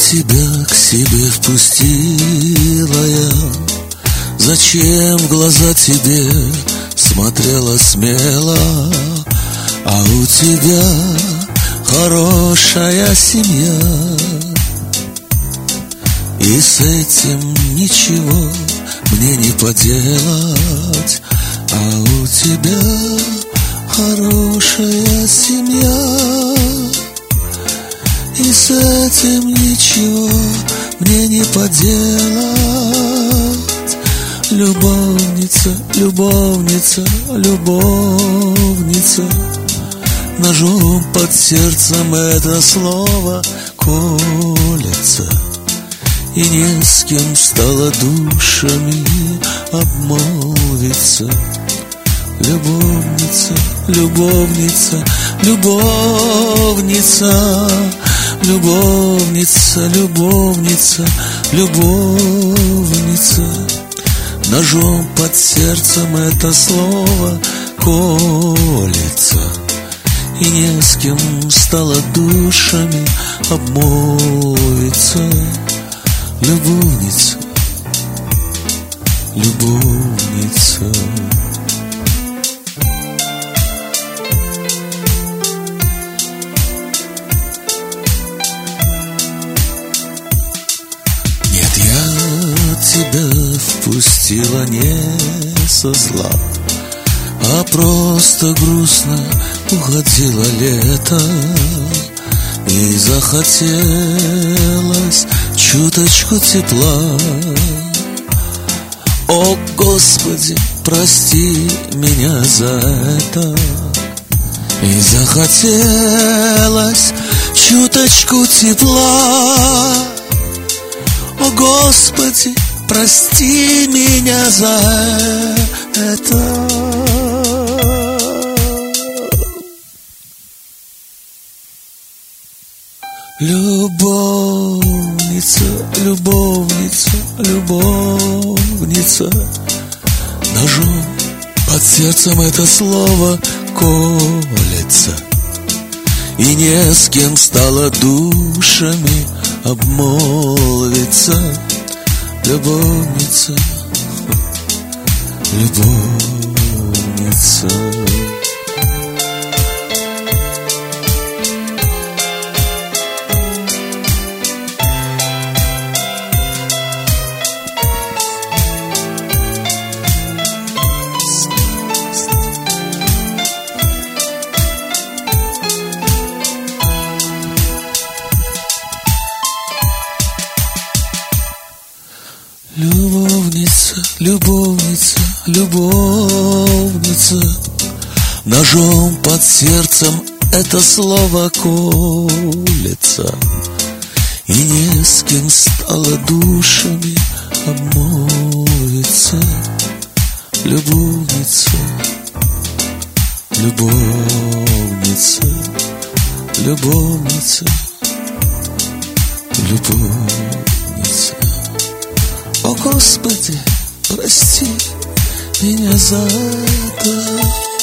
тебя к себе впустила я? Зачем в глаза тебе смотрела смело? А у тебя хорошая семья, и с этим ничего мне не поделать. А у тебя хорошая семья, и с этим ничего мне не поделать. Любовница, любовница, любовница, ножом под сердцем это слово колется, и не с кем стало душами обмолвиться. Любовница, любовница, любовница, любовница, любовница, любовница, ножом под сердцем это слово колется, и не с кем стало душами обмолвиться. Любовница, любовница. Нет, я тебя впустила не со зла, а просто грустно уходило лето, и захотелось чуточку тепла. О, Господи, прости меня за это. И захотелось чуточку тепла. О, Господи, прости меня за это. Любовница, любовница, любовница, ножом под сердцем это слово колется, и не с кем стало душами обмолвиться. Любовница, любовница. Любовница, любовница, любовница, ножом под сердцем это слово колется, и не с кем стало душами обмолвиться. Любовница, любовница, любовница, любовница. О, Господи, прости меня за это.